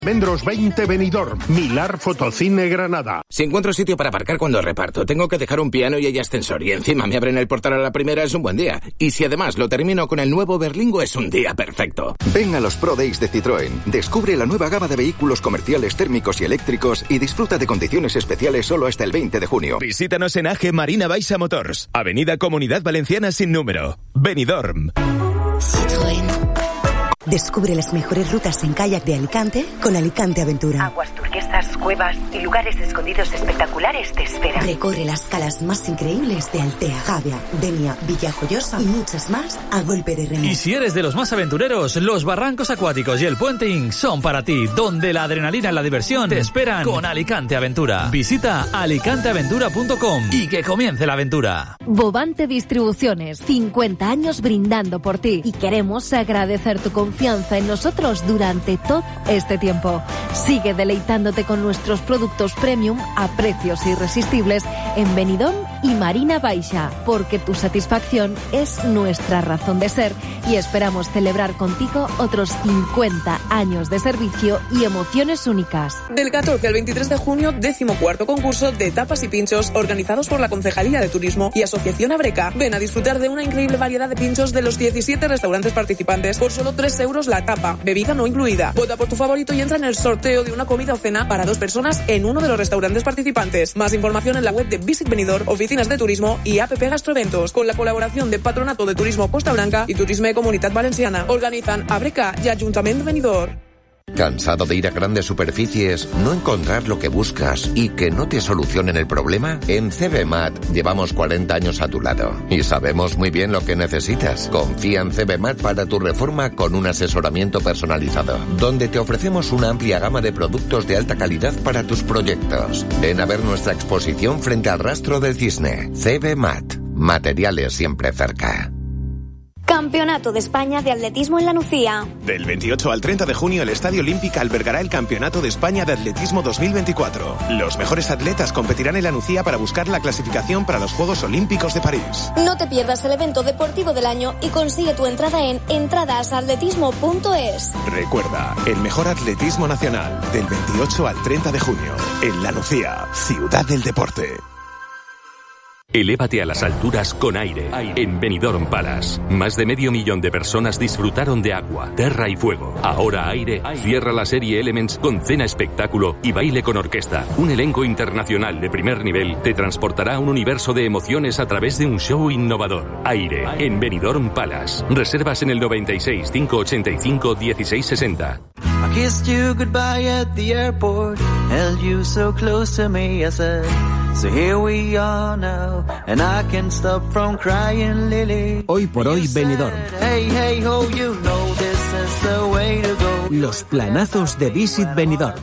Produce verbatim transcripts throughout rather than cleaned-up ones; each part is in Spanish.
Vendros veinte Benidorm, Milar Fotocine Granada. Si encuentro sitio para aparcar cuando reparto, tengo que dejar un piano y hay ascensor y encima me abren el portal a la primera, es un buen día. Y si además lo termino con el nuevo Berlingo, es un día perfecto. Ven a los Pro Days de Citroën. Descubre la nueva gama de vehículos comerciales térmicos y eléctricos y disfruta de condiciones especiales solo hasta el veinte de junio. Visítanos en A G Marina Baixa Motors, Avenida Comunidad Valenciana sin número, Benidorm. Citroën. Descubre las mejores rutas en kayak de Alicante con Alicante Aventura. Aguas turquesas, cuevas y lugares escondidos espectaculares te esperan. Recorre las calas más increíbles de Altea, Javia, Denia, Villajoyosa y muchas más a golpe de remo. Y si eres de los más aventureros, los barrancos acuáticos y el puenting son para ti, donde la adrenalina y la diversión te esperan con Alicante Aventura. Visita alicante aventura punto com y que comience la aventura. Bovante Distribuciones, cincuenta años brindando por ti y queremos agradecer tu confianza confianza en nosotros durante todo este tiempo. Sigue deleitándote con nuestros productos premium a precios irresistibles en Benidorm y Marina Baixa, porque tu satisfacción es nuestra razón de ser y esperamos celebrar contigo otros cincuenta años de servicio y emociones únicas. Del catorce al veintitrés de junio, decimocuarto concurso de tapas y pinchos organizados por la Concejalía de Turismo y Asociación Abreca. Ven a disfrutar de una increíble variedad de pinchos de los diecisiete restaurantes participantes por solo tres euros la tapa, bebida no incluida. Vota por tu favorito y entra en el sorteo de una comida o cena para dos personas en uno de los restaurantes participantes. Más información en la web de Visit Benidorm, oficinas de turismo y A P P Gastroeventos, con la colaboración de Patronato de Turismo Costa Blanca y Turisme Comunitat Valenciana. Organizan Abreca y Ayuntamiento de Benidorm. ¿Cansado de ir a grandes superficies, no encontrar lo que buscas y que no te solucionen el problema? En C B M A T llevamos cuarenta años a tu lado y sabemos muy bien lo que necesitas. Confía en C B M A T para tu reforma con un asesoramiento personalizado, donde te ofrecemos una amplia gama de productos de alta calidad para tus proyectos. Ven a ver nuestra exposición frente al Rastro del Cisne. C B M A T. Materiales siempre cerca. Campeonato de España de Atletismo en La Nucía. Del veintiocho al treinta de junio, el Estadio Olímpica albergará el Campeonato de España de Atletismo dos mil veinticuatro. Los mejores atletas competirán en La Nucía para buscar la clasificación para los Juegos Olímpicos de París. No te pierdas el evento deportivo del año y consigue tu entrada en entradas atletismo punto es. Recuerda, el mejor atletismo nacional, del veintiocho al treinta de junio, en La Nucía, ciudad del deporte. Elévate a las alturas con aire. En Benidorm Palace, más de medio millón de personas disfrutaron de agua, tierra y fuego. Ahora Aire cierra la serie Elements con cena espectáculo y baile con orquesta. Un elenco internacional de primer nivel te transportará a un universo de emociones a través de un show innovador. Aire, en Benidorm Palace. Reservas en el noventa y seis, quinientos ochenta y cinco, dieciséis sesenta. I kissed you goodbye at the airport, held you so close to me, I said, so here we are now, and I can't stop from crying, Lily. Hoy por hoy Benidorm. Hey, hey, ho, you know this is the way to go. Los planazos de Visit Benidorm.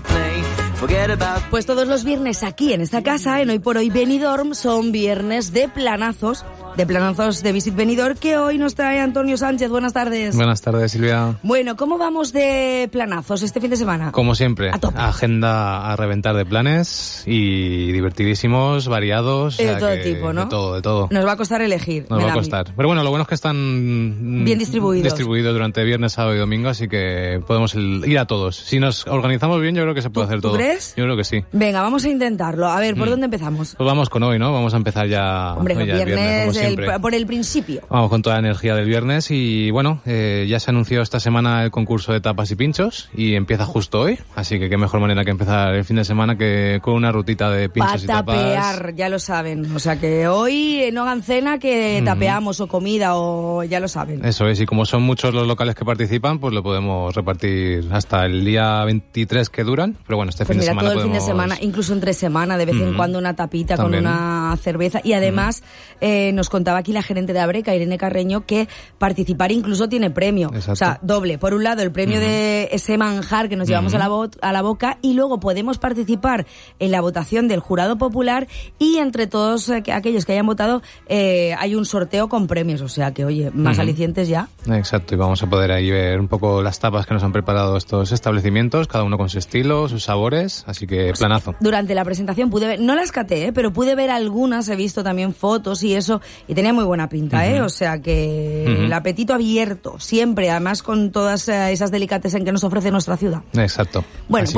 Pues todos los viernes aquí en esta casa, en Hoy por Hoy Benidorm, son viernes de planazos, de planazos de Visit Benidorm, que hoy nos trae Antonio Sánchez. Buenas tardes. Buenas tardes, Silvia. Bueno, ¿cómo vamos de planazos este fin de semana? Como siempre, a tope. Agenda a reventar de planes y divertidísimos, variados. De todo tipo, ¿no? De todo, de todo. Nos va a costar elegir. Nos va a costar. Pero bueno, lo bueno es que están bien distribuidos. distribuidos durante viernes, sábado y domingo, así que podemos ir a todos. Si nos organizamos bien, yo creo que se puede hacer todo. ¿Tú crees? Yo creo que sí. Venga, vamos a intentarlo. A ver, ¿por mm. dónde empezamos? Pues vamos con hoy, ¿no? Vamos a empezar ya. Hombre, hoy ya viernes, viernes como el, por el principio. Vamos con toda la energía del viernes y bueno, eh, ya se anunció esta semana el concurso de tapas y pinchos y empieza justo hoy, así que qué mejor manera que empezar el fin de semana que con una rutita de pinchos pa y tapas. Tapear, ya lo saben. O sea que hoy no hagan cena que tapeamos mm. o comida o ya lo saben. Eso es, y como son muchos los locales que participan, pues lo podemos repartir hasta el día veintitrés que duran, pero bueno, este pues fin mira, de semana todo el podemos... fin de semana, incluso entre semana, de vez mm. en cuando una tapita También. con una cerveza y además mm. eh, nos contaba aquí la gerente de Abreca, Irene Carreño, que participar incluso tiene premio. Exacto. O sea, doble. Por un lado, el premio uh-huh. de ese manjar que nos llevamos uh-huh. a, la bo- a la boca y luego podemos participar en la votación del jurado popular y entre todos eh, aquellos que hayan votado eh, hay un sorteo con premios. O sea que, oye, más uh-huh. alicientes ya. Exacto. Y vamos a poder ahí ver un poco las tapas que nos han preparado estos establecimientos, cada uno con su estilo, sus sabores. Así que planazo. Durante la presentación pude ver, no las caté, ¿eh? pero pude ver algunas, he visto también fotos y eso, y tenía muy buena pinta, Uh-huh. ¿eh? O sea que Uh-huh. el apetito abierto, siempre, además con todas eh, esas delicatessen que nos ofrece nuestra ciudad. Exacto. Bueno, Así